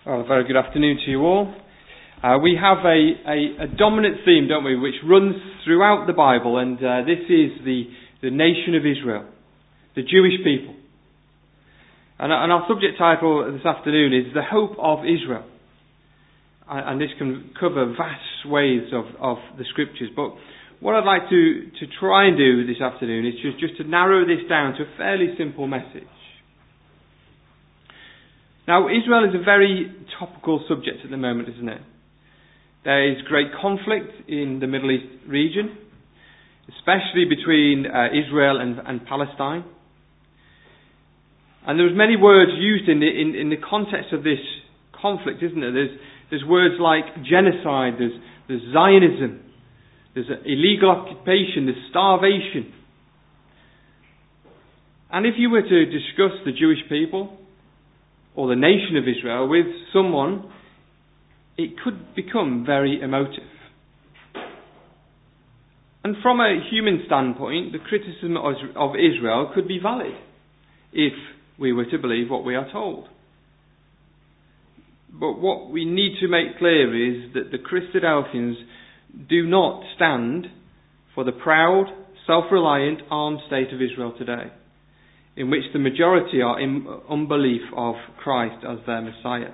Well, a very good afternoon to you all. We have a dominant theme, don't we, which runs throughout the Bible, and this is the nation of Israel, the Jewish people. And our subject title this afternoon is The Hope of Israel. And this can cover vast swathes of the Scriptures. But what I'd like to try and do this afternoon is just to narrow this down to a fairly simple message. Now, Israel is a very topical subject at the moment, isn't it? There is great conflict in the Middle East region, especially between Israel and Palestine. And there's many words used in the context of this conflict, isn't there? There's words like genocide, there's Zionism, there's illegal occupation, there's starvation. And if you were to discuss the Jewish people or the nation of Israel with someone, it could become very emotive. And from a human standpoint, the criticism of Israel could be valid if we were to believe what we are told. But what we need to make clear is that the Christadelphians do not stand for the proud, self-reliant, armed state of Israel today, in which the majority are in unbelief of Christ as their Messiah.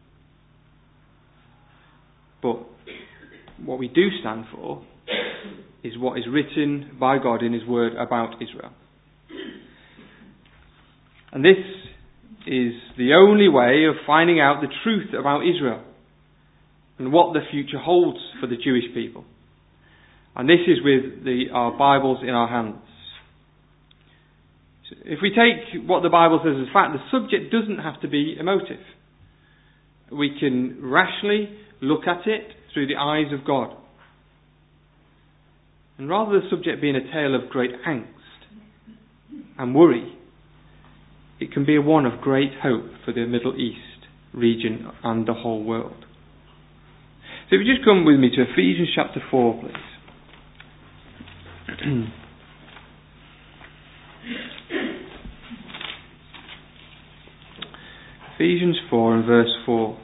But what we do stand for is what is written by God in His Word about Israel. And this is the only way of finding out the truth about Israel and what the future holds for the Jewish people. And this is with our Bibles in our hands. So if we take what the Bible says as fact, the subject doesn't have to be emotive. We can rationally look at it through the eyes of God. And rather than the subject being a tale of great angst and worry, it can be one of great hope for the Middle East region and the whole world. So if you just come with me to Ephesians chapter 4, please. Ephesians 4 and verse 4.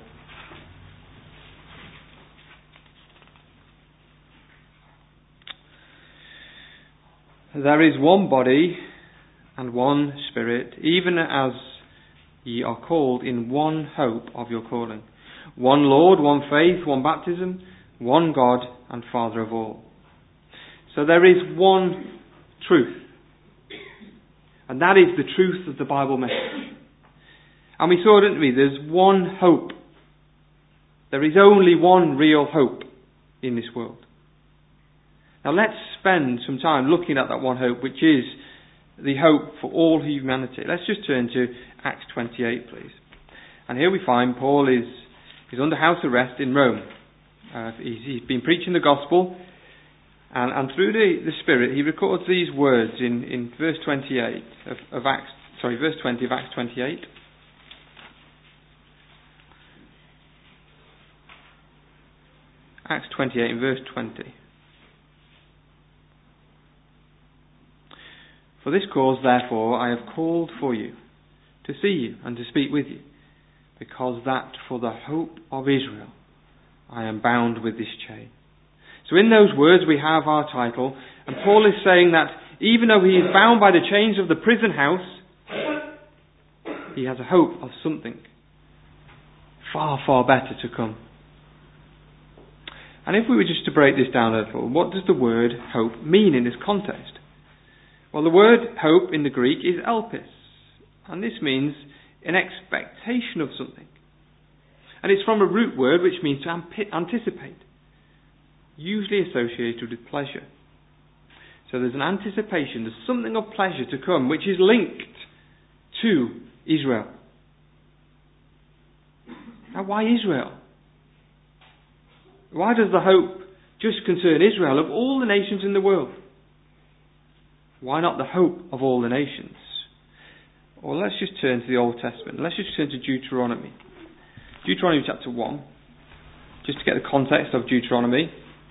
There is one body and one Spirit, even as ye are called in one hope of your calling. One Lord, one faith, one baptism, one God and Father of all. So there is one truth. And that is the truth of the Bible message. And we saw, didn't we, there's one hope. There is only one real hope in this world. Now let's spend some time looking at that one hope, which is the hope for all humanity. Let's just turn to Acts 28, please. And here we find Paul is under house arrest in Rome. He's been preaching the gospel, and through the Spirit he records these words in verse 28 of Acts. Sorry, verse 20 of Acts 28. Acts 28 and verse 20. For this cause, therefore, I have called for you, to see you and to speak with you, because that for the hope of Israel I am bound with this chain. So in those words we have our title, and Paul is saying that even though he is bound by the chains of the prison house, he has a hope of something far, far better to come. And if we were just to break this down a little, what does the word hope mean in this context? Well, the word hope in the Greek is elpis, and this means an expectation of something. And it's from a root word which means to anticipate, usually associated with pleasure. So there's an anticipation, there's something of pleasure to come which is linked to Israel. Now, why Israel? Why does the hope just concern Israel of all the nations in the world? Why not the hope of all the nations? Well, let's just turn to the Old Testament. Let's just turn to Deuteronomy. Deuteronomy chapter 1. Just to get the context of Deuteronomy.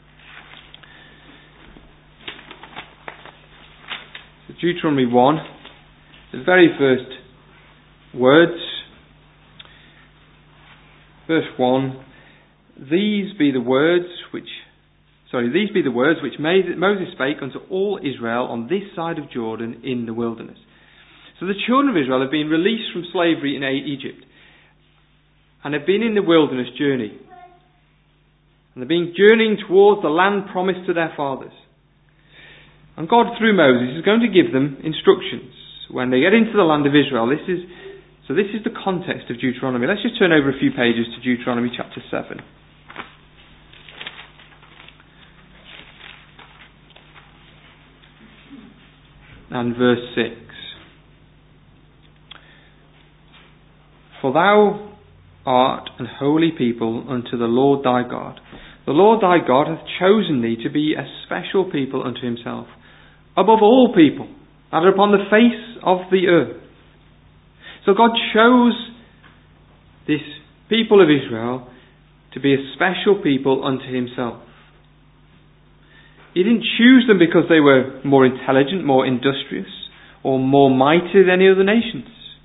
So Deuteronomy 1. The very first words. Verse 1, These be the words which Moses spake unto all Israel on this side of Jordan in the wilderness. So the children of Israel have been released from slavery in Egypt and have been in the wilderness journey. And they've been journeying towards the land promised to their fathers. And God, through Moses, is going to give them instructions when they get into the land of Israel. This is the context of Deuteronomy. Let's just turn over a few pages to Deuteronomy chapter 7. And verse 6. For thou art an holy people unto the Lord thy God. The Lord thy God hath chosen thee to be a special people unto himself, above all people that are upon the face of the earth. So God chose this people of Israel to be a special people unto himself. He didn't choose them because they were more intelligent, more industrious, or more mighty than any other nations.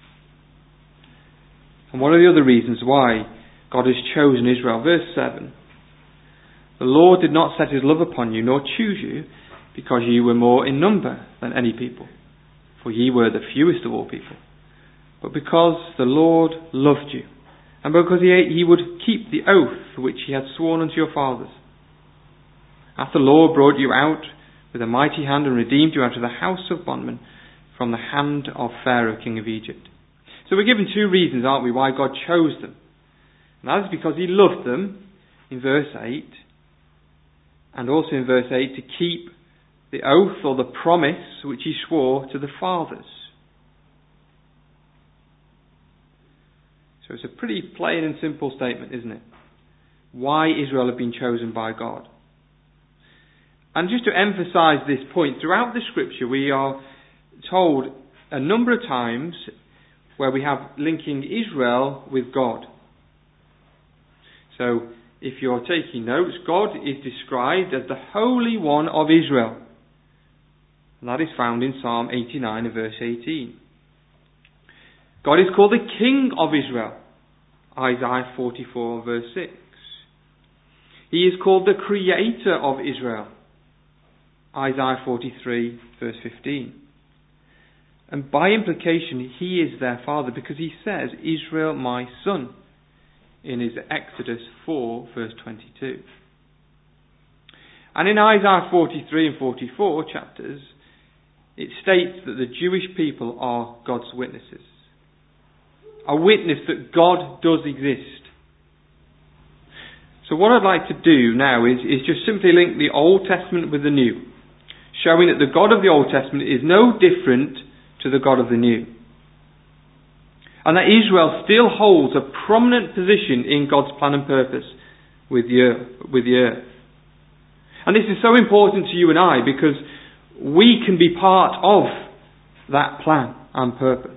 And one of the other reasons why God has chosen Israel, verse 7, the Lord did not set his love upon you, nor choose you, because ye were more in number than any people, for ye were the fewest of all people, but because the Lord loved you, and because he would keep the oath which he had sworn unto your fathers. Hath the Lord brought you out with a mighty hand and redeemed you out of the house of bondmen from the hand of Pharaoh king of Egypt. So we're given two reasons, aren't we, why God chose them. And that is because he loved them, in verse 8, and also in verse 8, to keep the oath or the promise which he swore to the fathers. So it's a pretty plain and simple statement, isn't it? Why Israel have been chosen by God. And just to emphasize this point, throughout the scripture we are told a number of times where we have linking Israel with God. So if you're taking notes, God is described as the Holy One of Israel. And that is found in Psalm 89 and verse 18. God is called the King of Israel. Isaiah 44 verse 6. He is called the Creator of Israel. Isaiah 43 verse 15. And by implication, he is their father, because he says, Israel my son, in his Exodus 4 verse 22. And in Isaiah 43 and 44 chapters, it states that the Jewish people are God's witnesses. A witness that God does exist. So what I'd like to do now is just simply link the Old Testament with the New, showing that the God of the Old Testament is no different to the God of the New. And that Israel still holds a prominent position in God's plan and purpose with the earth. And this is so important to you and I, because we can be part of that plan and purpose.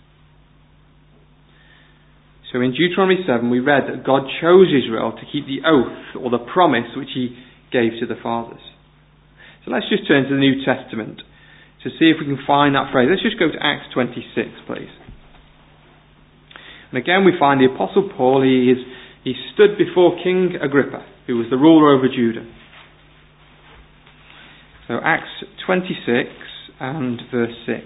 So in Deuteronomy 7 we read that God chose Israel to keep the oath or the promise which he gave to the fathers. So let's just turn to the New Testament to see if we can find that phrase. Let's just go to Acts 26, please. And again we find the Apostle Paul, he stood before King Agrippa, who was the ruler over Judah. So Acts 26 and verse 6.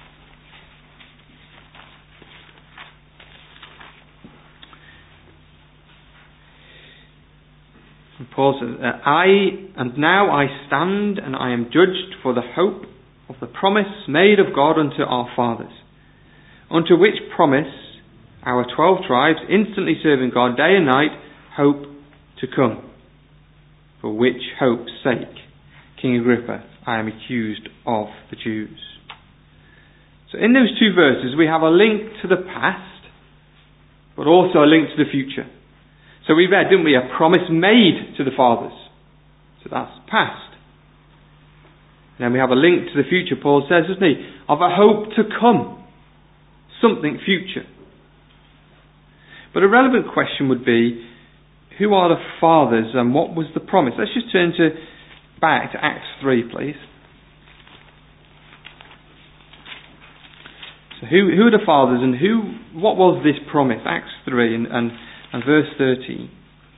And Paul says, now I stand and I am judged for the hope of the promise made of God unto our fathers, unto which promise our 12 tribes, instantly serving God day and night, hope to come. For which hope's sake, King Agrippa, I am accused of the Jews. So in those two verses we have a link to the past, but also a link to the future. So we read, didn't we, a promise made to the fathers. So that's past. And then we have a link to the future, Paul says, doesn't he, of a hope to come. Something future. But a relevant question would be, who are the fathers and what was the promise? Let's just turn back to Acts 3, please. So who are the fathers and what was this promise? Acts 3, and and verse 13.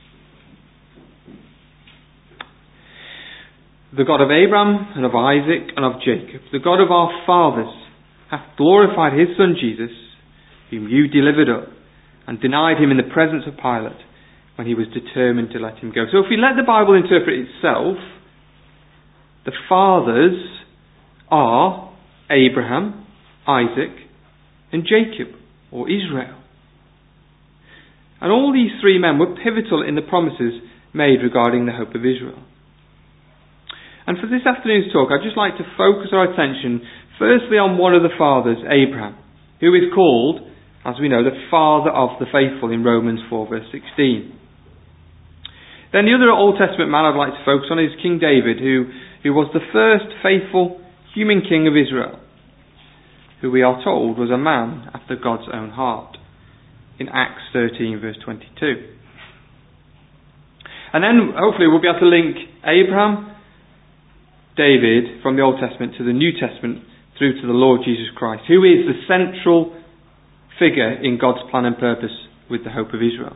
The God of Abraham and of Isaac and of Jacob, the God of our fathers, hath glorified his Son Jesus, whom you delivered up, and denied him in the presence of Pilate, when he was determined to let him go. So if we let the Bible interpret itself, the fathers are Abraham, Isaac, and Jacob, or Israel. And all these three men were pivotal in the promises made regarding the hope of Israel. And for this afternoon's talk, I'd just like to focus our attention firstly on one of the fathers, Abraham, who is called, as we know, the father of the faithful in Romans 4 verse 16. Then the other Old Testament man I'd like to focus on is King David, who was the first faithful human king of Israel, who we are told was a man after God's own heart, in Acts 13 verse 22. And then hopefully we'll be able to link Abraham, David from the Old Testament to the New Testament through to the Lord Jesus Christ, who is the central figure in God's plan and purpose with the hope of Israel.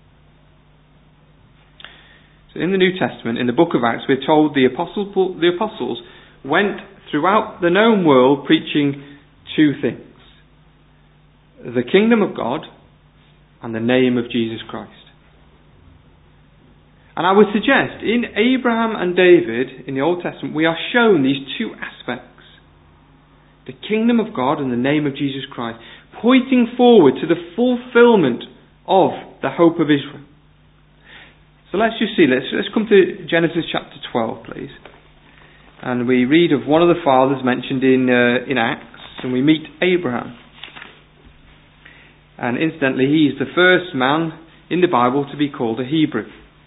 So in the New Testament, in the book of Acts, we're told the apostles went throughout the known world preaching two things: the kingdom of God and the name of Jesus Christ. And I would suggest in Abraham and David in the Old Testament we are shown these two aspects: the kingdom of God and the name of Jesus Christ, pointing forward to the fulfillment of the hope of Israel. So let's just see, let's come to Genesis chapter 12, please. And we read of one of the fathers mentioned in Acts, and we meet Abraham. And incidentally, he is the first man in the Bible to be called a Hebrew.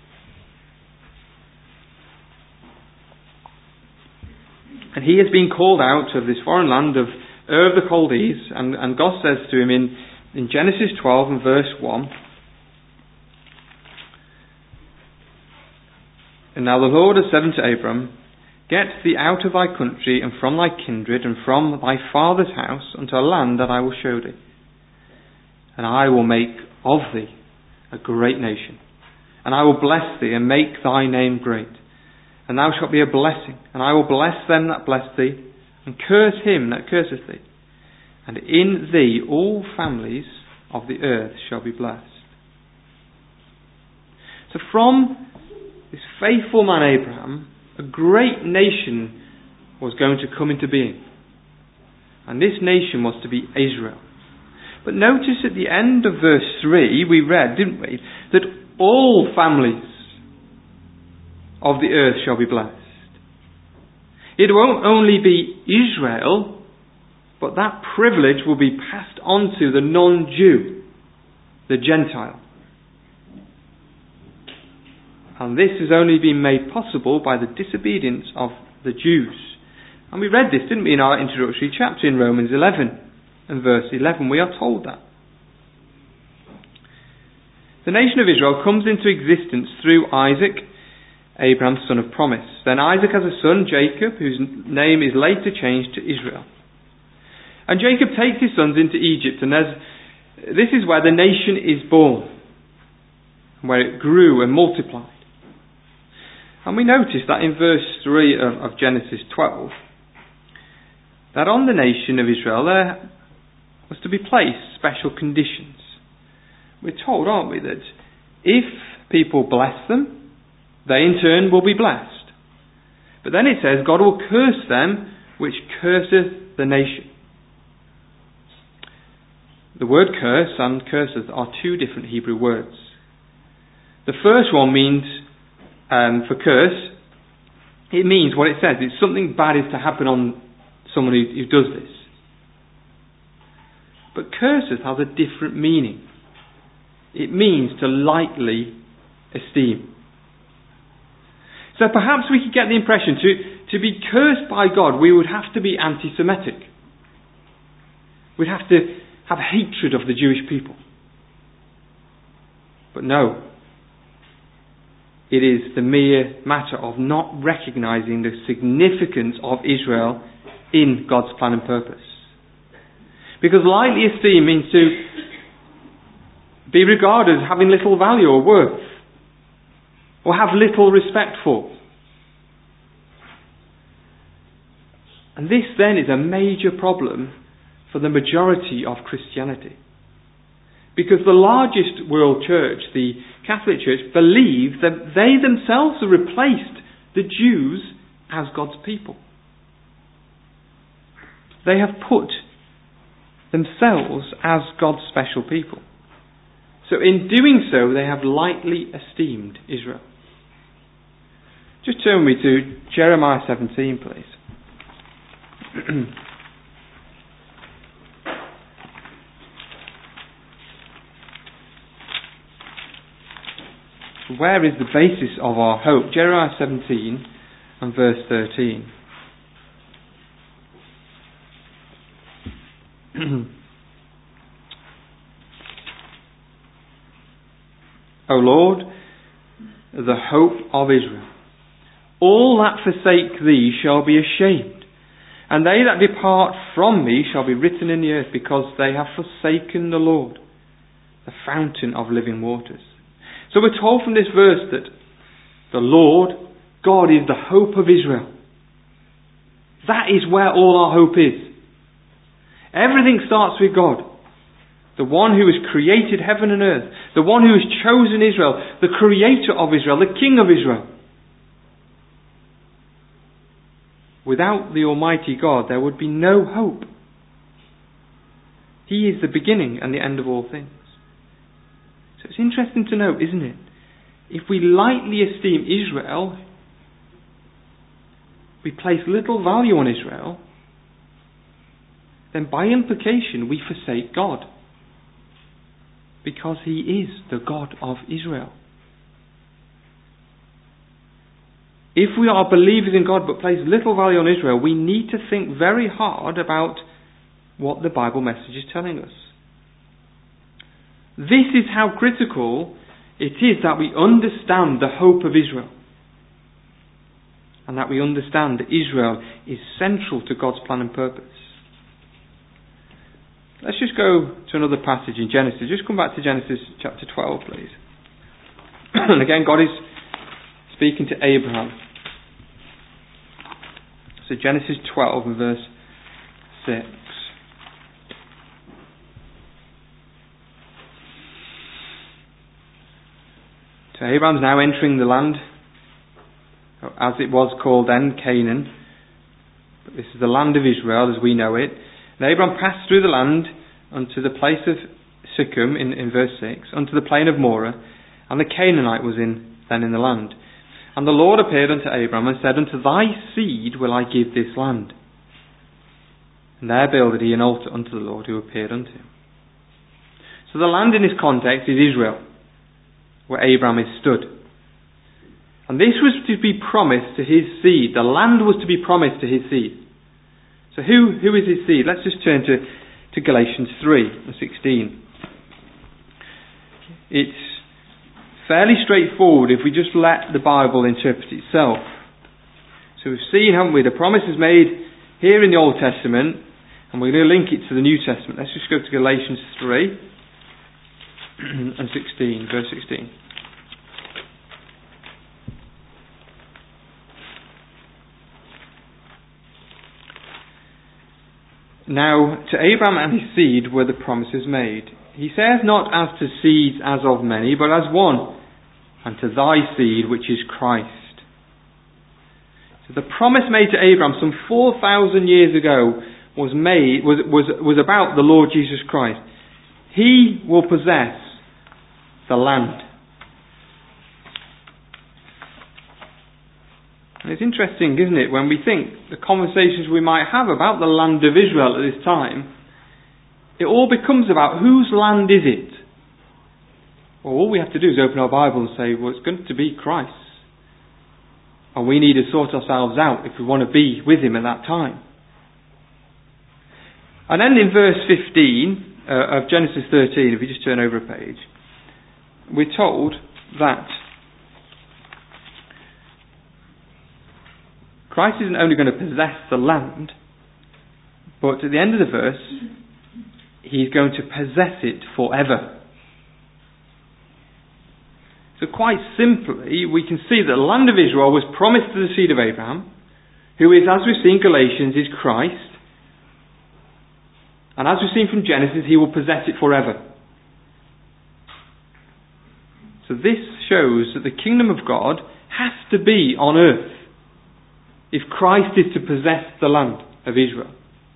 And he has been called out of this foreign land of Ur of the Chaldees, and God says to him in Genesis 12 and verse 1, "And now the Lord has said unto Abram, Get thee out of thy country and from thy kindred and from thy father's house unto a land that I will show thee. And I will make of thee a great nation. And I will bless thee and make thy name great. And thou shalt be a blessing. And I will bless them that bless thee, and curse him that curseth thee. And in thee all families of the earth shall be blessed." So from this faithful man Abraham, a great nation was going to come into being. And this nation was to be Israel. But notice at the end of verse 3, we read, didn't we, that all families of the earth shall be blessed. It won't only be Israel, but that privilege will be passed on to the non-Jew, the Gentile. And this has only been made possible by the disobedience of the Jews. And we read this, didn't we, in our introductory chapter in Romans 11 and verse 11. We are told that. The nation of Israel comes into existence through Isaac, Abraham's son of promise. Then Isaac has a son, Jacob, whose name is later changed to Israel. And Jacob takes his sons into Egypt, and this is where the nation is born, where it grew and multiplied. And we notice that in verse 3 of Genesis 12, that on the nation of Israel there was to be placed special conditions. We're told, aren't we, that if people bless them, they in turn will be blessed. But then it says, God will curse them which curseth the nation. The word curse and curseth are two different Hebrew words. The first one means, for curse, it means what it says. It's something bad is to happen on someone who does this. But curseth has a different meaning. It means to lightly esteem. So perhaps we could get the impression to be cursed by God, we would have to be anti-Semitic. We'd have to have hatred of the Jewish people. But no. It is the mere matter of not recognizing the significance of Israel in God's plan and purpose. Because lightly esteem means to be regarded as having little value or worth, or have little respect for. And this then is a major problem for the majority of Christianity. Because the largest world church, the Catholic Church, believe that they themselves have replaced the Jews as God's people. They have put themselves as God's special people. So in doing so, they have lightly esteemed Israel. Just turn with me to Jeremiah 17, please. Where is the basis of our hope? Jeremiah 17 and verse 13. O Lord, the hope of Israel, all that forsake thee shall be ashamed, and they that depart from me shall be written in the earth, because they have forsaken the Lord, the fountain of living waters. So we're told from this verse that the Lord, God, is the hope of Israel. That is where all our hope is. Everything starts with God. The one who has created heaven and earth. The one who has chosen Israel. The creator of Israel. The king of Israel. Without the Almighty God, there would be no hope. He is the beginning and the end of all things. So it's interesting to note, isn't it? If we lightly esteem Israel, we place little value on Israel, then by implication we forsake God. Because He is the God of Israel. If we are believers in God but place little value on Israel, we need to think very hard about what the Bible message is telling us. This is how critical it is that we understand the hope of Israel. And that we understand that Israel is central to God's plan and purpose. Let's just go to another passage in Genesis. Just come back to Genesis chapter 12, please. And again, God is speaking to Abraham. So Genesis 12 and verse 6. So Abraham's now entering the land, as it was called then, Canaan. But this is the land of Israel as we know it. And Abraham passed through the land unto the place of Sychem, in verse 6, unto the plain of Moreh, and the Canaanite was then in the land. And the Lord appeared unto Abraham and said, Unto thy seed will I give this land. And there builded he an altar unto the Lord who appeared unto him. So the land in this context is Israel, where Abraham is stood. And this was to be promised to his seed. The land was to be promised to his seed. So who is his seed? Let's just turn to Galatians 3 and 16. It's fairly straightforward if we just let the Bible interpret itself. So we've seen, haven't we, the promise is made here in the Old Testament, and we're going to link it to the New Testament. Let's just go to Galatians 3 and 16, verse 16. Now, to Abraham and his seed were the promises made. He says not as to seeds as of many, but as one, and to thy seed, which is Christ. So the promise made to Abraham some 4,000 years ago was about the Lord Jesus Christ. He will possess the land. And it's interesting, isn't it, when we think the conversations we might have about the land of Israel at this time, it all becomes about whose land is it? Well, all we have to do is open our Bible and say, well, it's going to be Christ's. And we need to sort ourselves out if we want to be with Him at that time. And then in verse 15 of Genesis 13, if you just turn over a page, we're told that Christ isn't only going to possess the land, but at the end of the verse, He's going to possess it forever. So quite simply, we can see that the land of Israel was promised to the seed of Abraham, who is, as we've seen in Galatians, is Christ. And as we've seen from Genesis, he will possess it forever. So this shows that the kingdom of God has to be on earth if Christ is to possess the land of Israel.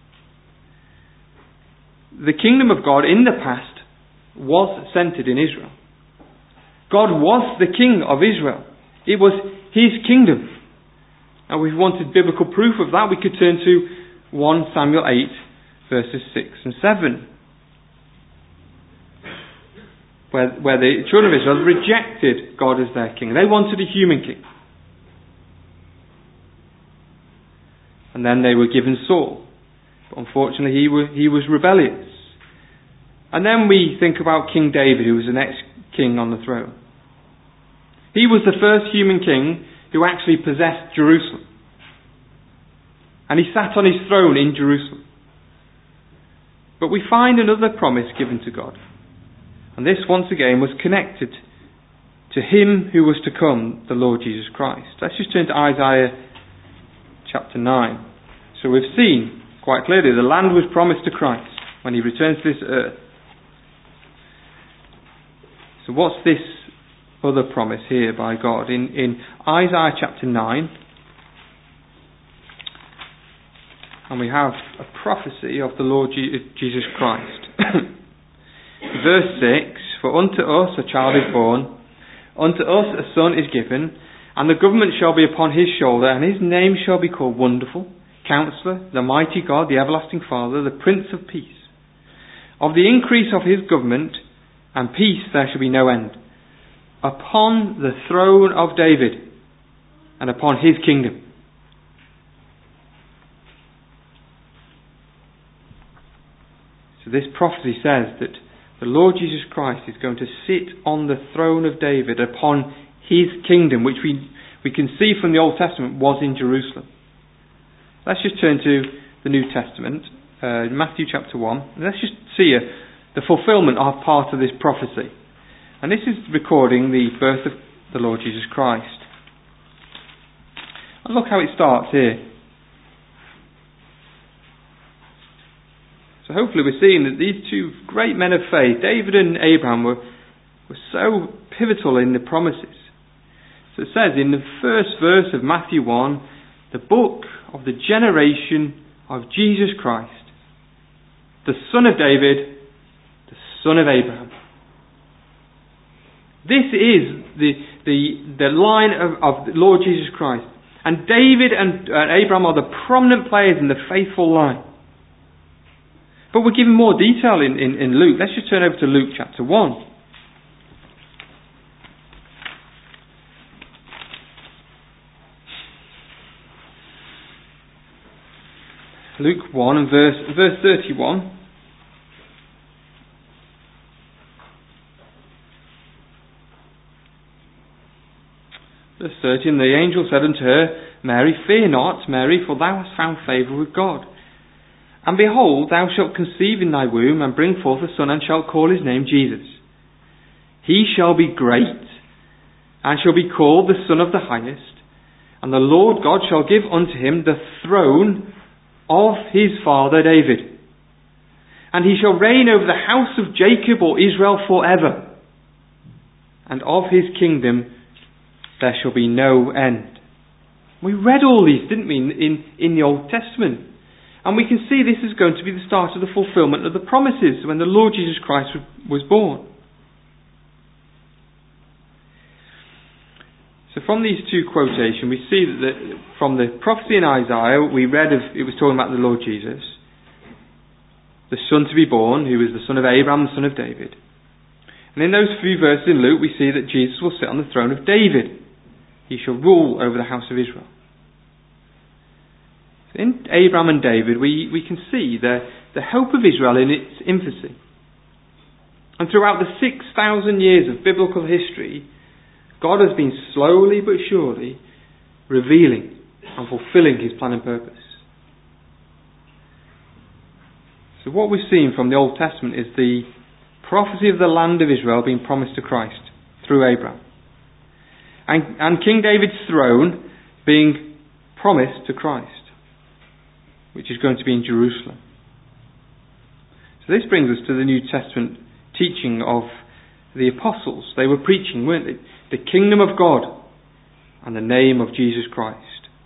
The kingdom of God in the past was centered in Israel. God was the king of Israel. It was his kingdom. And if we wanted biblical proof of that, we could turn to 1 Samuel 8, verses 6 and 7. Where the children of Israel rejected God as their king. They wanted a human king. And then they were given Saul. But unfortunately he was rebellious. And then we think about King David, who was the next king on the throne. He was the first human king who actually possessed Jerusalem. And he sat on his throne in Jerusalem. But we find another promise given to God. And this once again was connected to him who was to come, the Lord Jesus Christ. Let's just turn to Isaiah chapter 9. So we've seen quite clearly the land was promised to Christ when he returns to this earth. So what's this other promise here by God? In Isaiah chapter 9, and we have a prophecy of the Lord Jesus Christ. Verse 6, for unto us a child is born, unto us a son is given, and the government shall be upon his shoulder, and his name shall be called Wonderful, Counselor, the Mighty God, the Everlasting Father, the Prince of Peace. Of the increase of his government and peace there shall be no end, upon the throne of David, and upon his kingdom. So this prophecy says that the Lord Jesus Christ is going to sit on the throne of David upon his kingdom, which we can see from the Old Testament was in Jerusalem. Let's just turn to the New Testament, Matthew chapter 1, and let's just see the fulfillment of part of this prophecy. And this is recording the birth of the Lord Jesus Christ. And look how it starts here. So hopefully we're seeing that these two great men of faith, David and Abraham, were so pivotal in the promises. So it says in the first verse of Matthew 1, the book of the generation of Jesus Christ, the son of David, the son of Abraham. This is the line of the Lord Jesus Christ. And David and Abraham are the prominent players in the faithful line. But we're given more detail in Luke. Let's just turn over to Luke chapter 1. Luke 1 and verse 31. Verse 30, and the angel said unto her, Mary, fear not, Mary, for thou hast found favour with God. And behold, thou shalt conceive in thy womb, and bring forth a son, and shalt call his name Jesus. He shall be great, and shall be called the Son of the Highest. And the Lord God shall give unto him the throne of his father David. And he shall reign over the house of Jacob or Israel forever. And of his kingdom there shall be no end. We read all these, didn't we, in the Old Testament. And we can see this is going to be the start of the fulfillment of the promises when the Lord Jesus Christ was born. So from these two quotations, we see that from the prophecy in Isaiah, we read it was talking about the Lord Jesus, the son to be born, who is the son of Abraham, the son of David. And in those few verses in Luke, we see that Jesus will sit on the throne of David. He shall rule over the house of Israel. In Abraham and David, we can see the hope of Israel in its infancy. And throughout the 6,000 years of biblical history, God has been slowly but surely revealing and fulfilling his plan and purpose. So what we've seen from the Old Testament is the prophecy of the land of Israel being promised to Christ through Abraham. and King David's throne being promised to Christ, which is going to be in Jerusalem. So this brings us to the New Testament teaching of the apostles. They were preaching, weren't they? The kingdom of God and the name of Jesus Christ.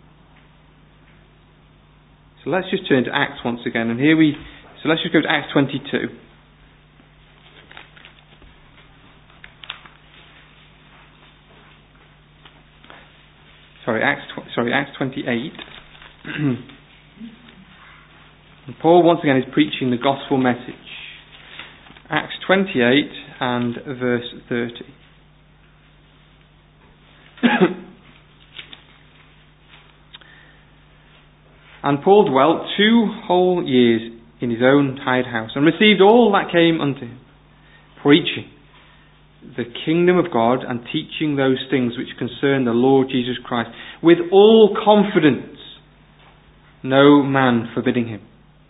So let's just turn to Acts once again, and so let's just go to Acts 22. Acts 28. And Paul once again is preaching the gospel message. Acts 28 and verse 30. And Paul dwelt 2 whole years in his own hired house, and received all that came unto him, preaching the kingdom of God, and teaching those things which concern the Lord Jesus Christ, with all confidence, no man forbidding him.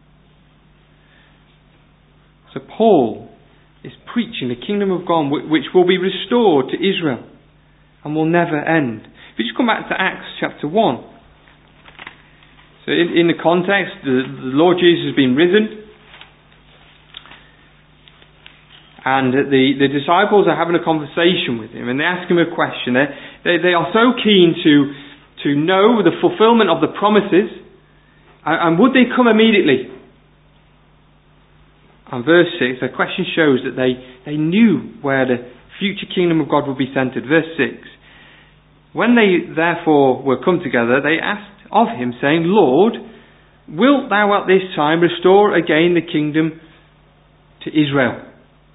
So Paul is preaching the kingdom of God, which will be restored to Israel and will never end. If you just come back to Acts chapter 1. So in the context, the Lord Jesus has been risen, and the disciples are having a conversation with him, and they ask him a question. They are so keen to know the fulfillment of the promises, and would they come immediately? And verse 6, the question shows that they knew where the future kingdom of God would be centered. Verse 6, when they therefore were come together, they asked of him, saying, Lord, wilt thou at this time restore again the kingdom to Israel?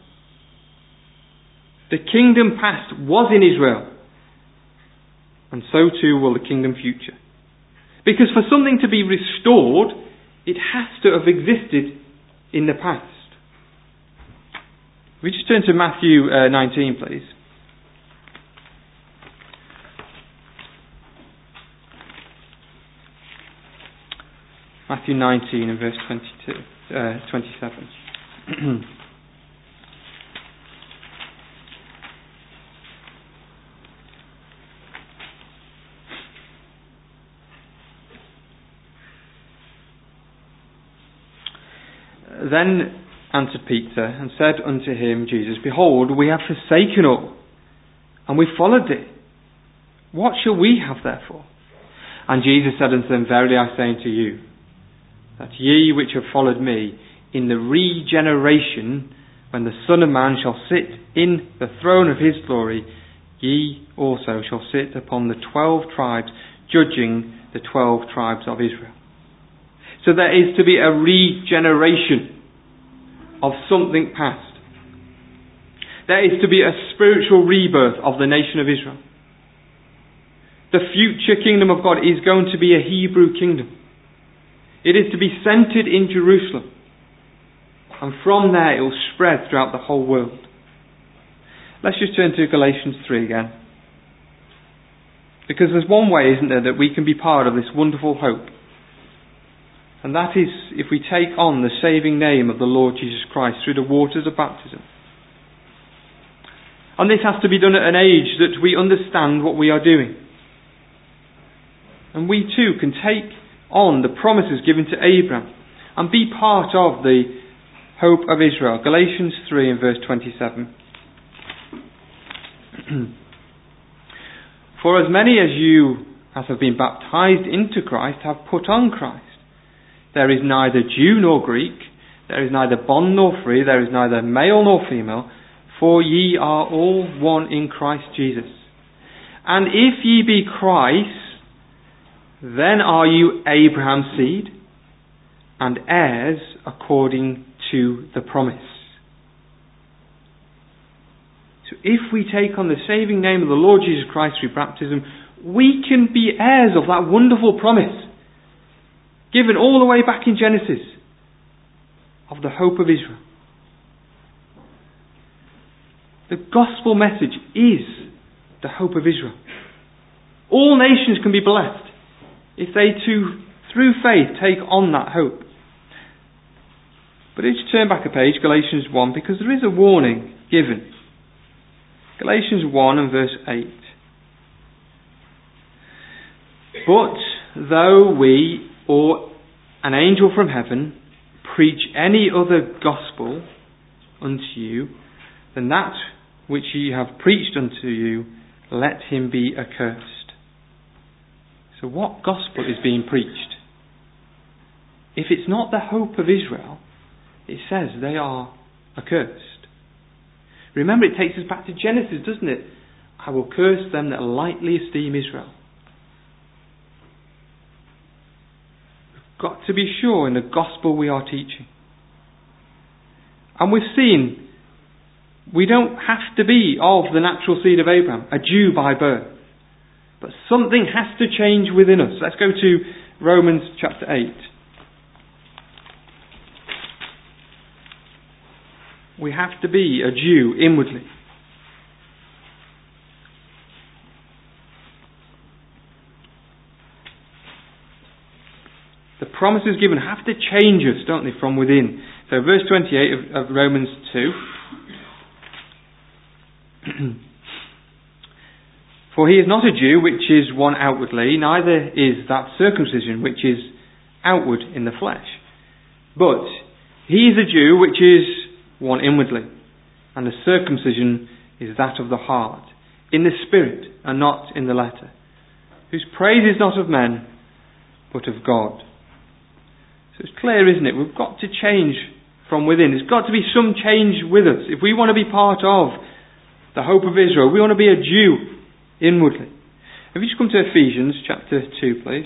The kingdom past was in Israel, and so too will the kingdom future. Because for something to be restored, it has to have existed in the past. We just turn to Matthew 19, please. Matthew 19 and verse 27. Then answered Peter and said unto him, Jesus, behold, we have forsaken all, and we followed thee. What shall we have therefore? And Jesus said unto them, verily I say unto you, that ye which have followed me, in the regeneration, when the Son of Man shall sit in the throne of his glory, ye also shall sit upon the 12 tribes, judging the 12 tribes of Israel. So there is to be a regeneration of something past. There is to be a spiritual rebirth of the nation of Israel. The future kingdom of God is going to be a Hebrew kingdom. It is to be centered in Jerusalem. And from there it will spread throughout the whole world. Let's just turn to Galatians 3 again. Because there's one way, isn't there, that we can be part of this wonderful hope. And that is if we take on the saving name of the Lord Jesus Christ through the waters of baptism. And this has to be done at an age that we understand what we are doing. And we too can take on the promises given to Abraham and be part of the hope of Israel. Galatians 3 and verse 27. For as many as you as have been baptized into Christ have put on Christ. There is neither Jew nor Greek, there is neither bond nor free, there is neither male nor female, for ye are all one in Christ Jesus. And if ye be Christ, then are you Abraham's seed, and heirs according to the promise. So if we take on the saving name of the Lord Jesus Christ through baptism, we can be heirs of that wonderful promise, given all the way back in Genesis, of the hope of Israel. The gospel message is the hope of Israel. All nations can be blessed if they too, through faith, take on that hope. But if you turn back a page, Galatians 1, because there is a warning given. Galatians 1 and verse 8. But though we or an angel from heaven preach any other gospel unto you than that which ye have preached unto you, let him be accursed. So what gospel is being preached? If it's not the hope of Israel, it says they are accursed. Remember, it takes us back to Genesis, doesn't it? I will curse them that lightly esteem Israel. We've got to be sure in the gospel we are teaching. And we've seen we don't have to be of the natural seed of Abraham, a Jew by birth. But something has to change within us. Let's go to Romans chapter 8. We have to be a Jew inwardly. The promises given have to change us, don't they, from within. So verse 28 of Romans 2. For he is not a Jew which is one outwardly, neither is that circumcision which is outward in the flesh. But he is a Jew which is one inwardly, and the circumcision is that of the heart, in the spirit and not in the letter, whose praise is not of men, but of God. So it's clear, isn't it? We've got to change from within. There's got to be some change with us. If we want to be part of the hope of Israel, we want to be a Jew inwardly. If you just come to Ephesians chapter 2, please.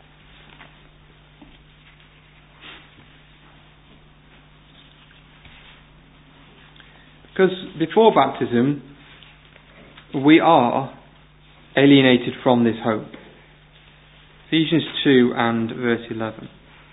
Because before baptism, we are alienated from this hope. Ephesians 2 and verse 11.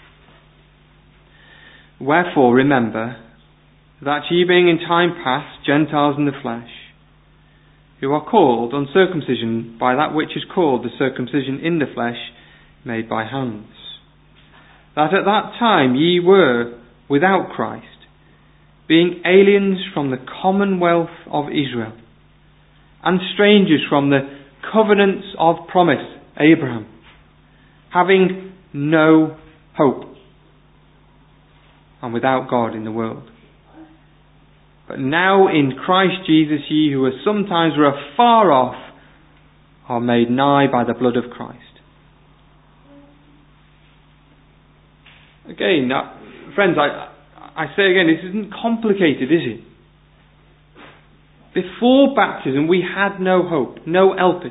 Wherefore remember that ye being in time past Gentiles in the flesh, who are called uncircumcision by that which is called the circumcision in the flesh, made by hands, that at that time ye were without Christ, being aliens from the commonwealth of Israel, and strangers from the covenants of promise, Abraham, having no hope, and without God in the world. But now in Christ Jesus ye who were sometimes were afar off are made nigh by the blood of Christ. Again, friends, I say again, this isn't complicated, is it? Before baptism we had no hope, no elpis.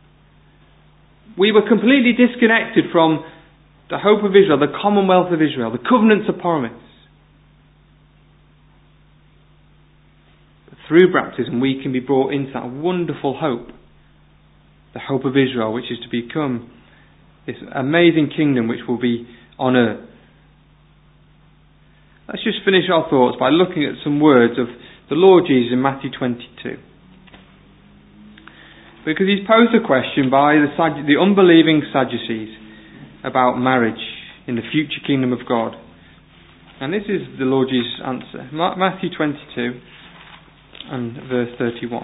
We were completely disconnected from the hope of Israel, the commonwealth of Israel, the covenants of promise. But through baptism we can be brought into that wonderful hope, the hope of Israel, which is to become this amazing kingdom which will be on earth. Let's just finish our thoughts by looking at some words of the Lord Jesus in Matthew 22. Because he's posed a question by the unbelieving Sadducees about marriage in the future kingdom of God. And this is the Lord Jesus' answer. Matthew 22 and verse 31.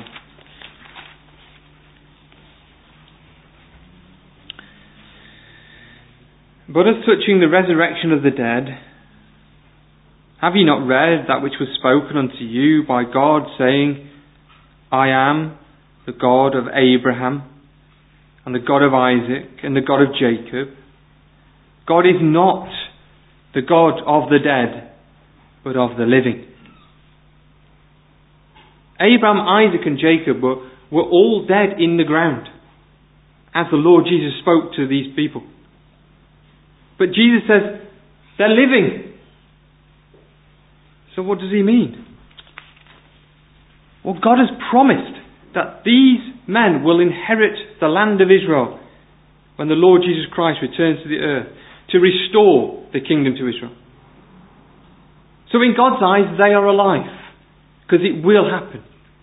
But as touching the resurrection of the dead, have ye not read that which was spoken unto you by God, saying, I am the God of Abraham, and the God of Isaac, and the God of Jacob? God is not the God of the dead, but of the living. Abraham, Isaac, and Jacob were all dead in the ground, as the Lord Jesus spoke to these people. But Jesus says, they're living. So what does he mean? Well, God has promised that these men will inherit the land of Israel when the Lord Jesus Christ returns to the earth to restore the kingdom to Israel. So in God's eyes, they are alive, because it will happen.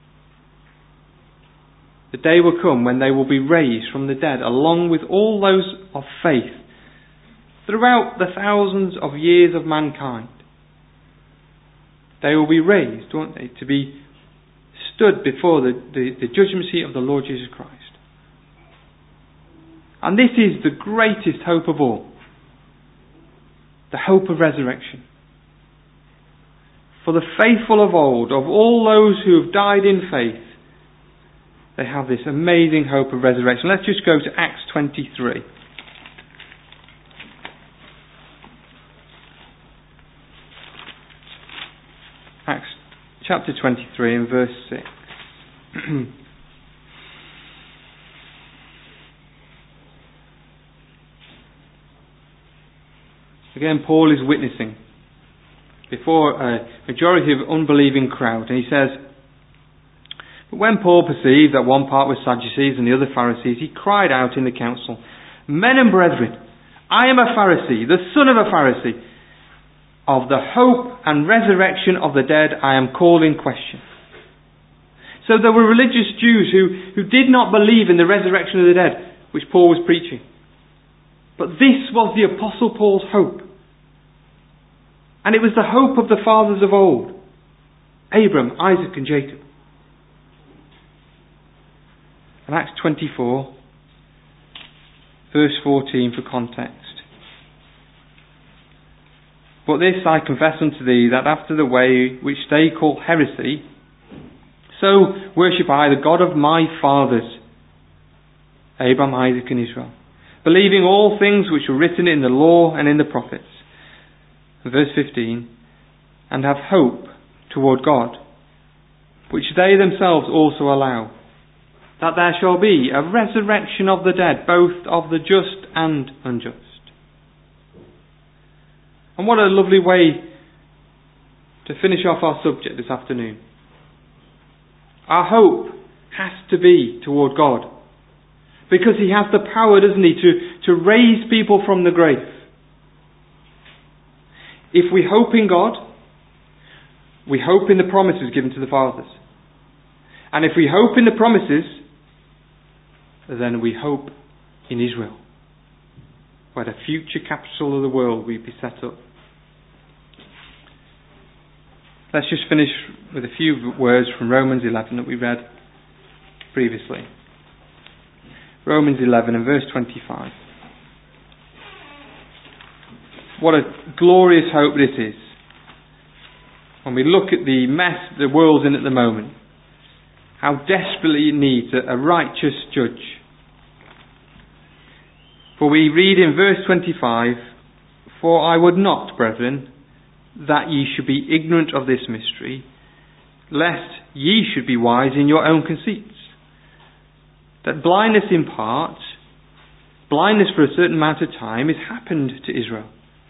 The day will come when they will be raised from the dead, along with all those of faith, throughout the thousands of years of mankind. They will be raised, won't they, to be stood before the judgment seat of the Lord Jesus Christ. And this is the greatest hope of all. The hope of resurrection. For the faithful of old, of all those who have died in faith, they have this amazing hope of resurrection. Let's just go to Acts 23. Acts chapter 23 and verse 6. Again, Paul is witnessing before a majority of unbelieving crowd, and he says, "But when Paul perceived that one part was Sadducees and the other Pharisees, he cried out in the council, 'Men and brethren, I am a Pharisee, the son of a Pharisee. Of the hope and resurrection of the dead I am called in question.'" So there were religious Jews who did not believe in the resurrection of the dead, which Paul was preaching. But this was the Apostle Paul's hope. And it was the hope of the fathers of old, Abraham, Isaac and Jacob. And Acts 24, verse 14 for context. "But this I confess unto thee, that after the way which they call heresy, so worship I the God of my fathers, Abraham, Isaac and Israel, believing all things which were written in the law and in the prophets." Verse 15, "And have hope toward God, which they themselves also allow, that there shall be a resurrection of the dead, both of the just and unjust." And what a lovely way to finish off our subject this afternoon. Our hope has to be toward God, because He has the power, doesn't He, to raise people from the grave. If we hope in God, we hope in the promises given to the fathers. And if we hope in the promises, then we hope in Israel, where the future capital of the world will be set up. Let's just finish with a few words from Romans 11 that we read previously. Romans 11 and verse 25. What a glorious hope this is. When we look at the mess the world's in at the moment, how desperately it needs a righteous judge. For we read in verse 25, "For I would not, brethren, that ye should be ignorant of this mystery, lest ye should be wise in your own conceits. That blindness in part, blindness for a certain amount of time, is happened to Israel,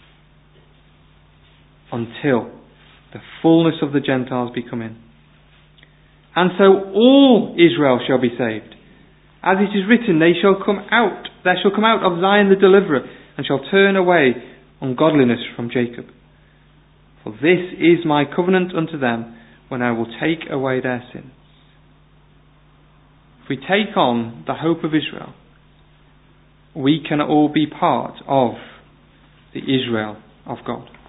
until the fullness of the Gentiles be come in. And so all Israel shall be saved. As it is written, there shall come out of Zion the deliverer, and shall turn away ungodliness from Jacob. For this is my covenant unto them, when I will take away their sins." If we take on the hope of Israel, we can all be part of the Israel of God.